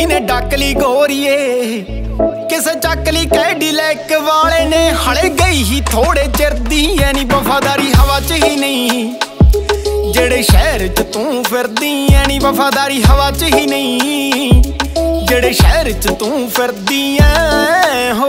किने डकली गोरीए किसे चकली कैडिलैक वाले ने हले गई ही थोड़े चिर दी ऐनी वफादारी हवा च ही नहीं जेड़े शहर च तू फिरदी ऐनी वफादारी हवा च ही नहीं जेड़े शहर च तू फिरदी ऐ हो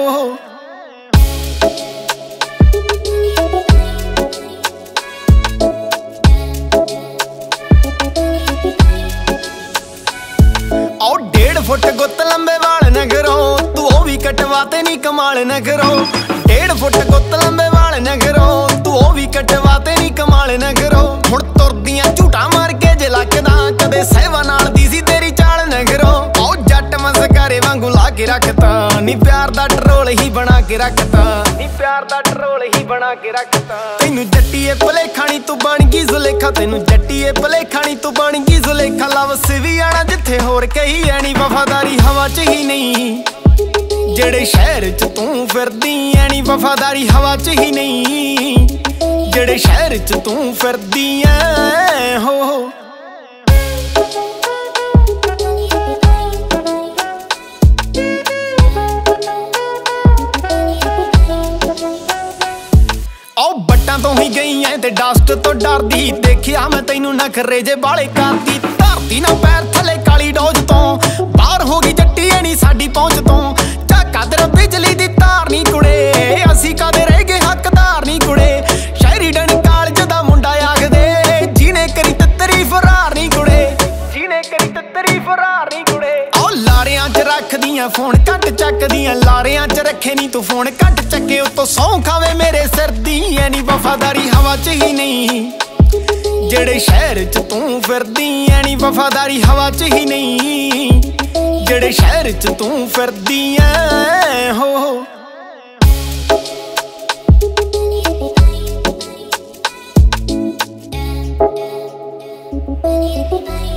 और 1.5 फुट गुत्त लंबे वाल न करो तू ओ भी कटवाते नहीं कमाल न करो 1.5 फुट गुत्त लंबे वाल न करो तू ओ भी कटवाते नहीं कमाल न करो हुण तुरदियां झूठा मार के जे लकदा कदे सहवा नाल दी सी तेरी चाल न करो ओ जट मस्कारे वांगू ला के रखता नी प्यार दा टरोल ही बना के रखता नी प्यार दा टरोल ही बना के रखता तैनू जट्टीए भलेखा नी तू बन गई जुलेखा तैनू जट्टीए भलेखा नी तू बन गई जुलेखा लव सिवी आना जिथे होर कही ऐनी वफादारी हवा च ही नहीं जेड़े शहर च तू फिरदी ऐनी वफादारी हवा च ही नहीं जेड़े शहर च तू फिरदी ऐ हो बट्टां तो ही गई है ते डस्ट तो डरदी देखिया मैं तैनू नखरे जे बाले करदी धरती ना पैर थले काली डोज तो बाहर हो गई जट्टी ऐनी साडी पहुंच तो झाका तेरा बिजली दी तार नी कुड़े असी कदे रह गए हकदार नी कुड़े शहरी डन कालज दा मुंडा आखदे जीने करी ततरी फरार नी कुड़े जीने करी ततरी फरार नी कुड़े ओ लारियां च रखदियां फोन घट चकदियां लारियां च रखे नी तू फोन घट चके उतो सौ खावे मेरे सिर दी ऐनी वफादारी हवा च ही नहीं जेड़े शहर च तू फिरदी ऐनी वफादारी हवा च ही नहीं जेड़े शहर च तू फिरदी ऐ हो